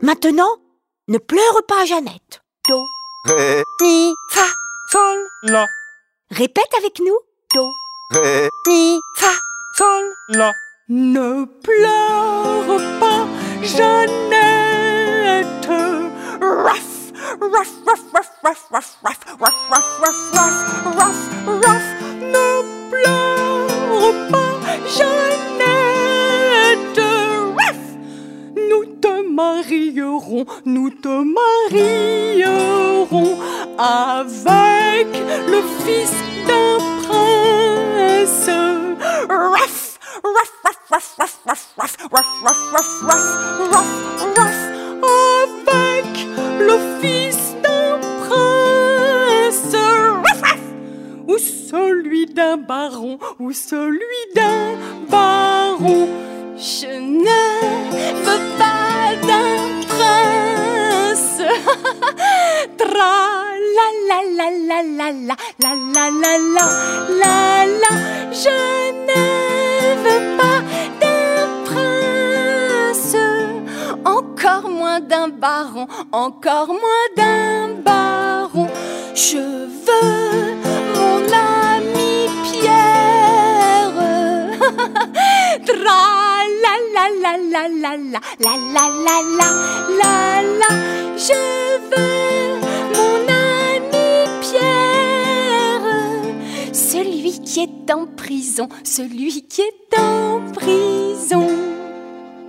Maintenant, ne pleure pas, Jeannette. Do, mi, fa, Sol, la, répète avec nous. Do, ré, mi, fa. sol, la. Ne pleure pas, Jeannette. Ruff, ruff, ruff, ruff, ruff, ruff, ruff, ruff, ruff, ruff, ruff, ruff. Ne pleure pas, Jeannette. Ruff. Nous te marierons avec le fils d'un prince. Ruff. Ruff, ruff, ruff, ruff, ruff, ruff, ruff, ruff, ruff, ruff, ruff, ruff, avec le fils d'un prince, ruff, ruff, ou celui d'un baron, Je ne veux pas d'un prince. Tra la la la la la la la la la la la la. Je ne veux pas d'un prince, encore moins d'un baron, Je veux mon ami Pierre. Tra la la la la la la la la la la la. Je veux mon ami Pierre, celui qui est en prison,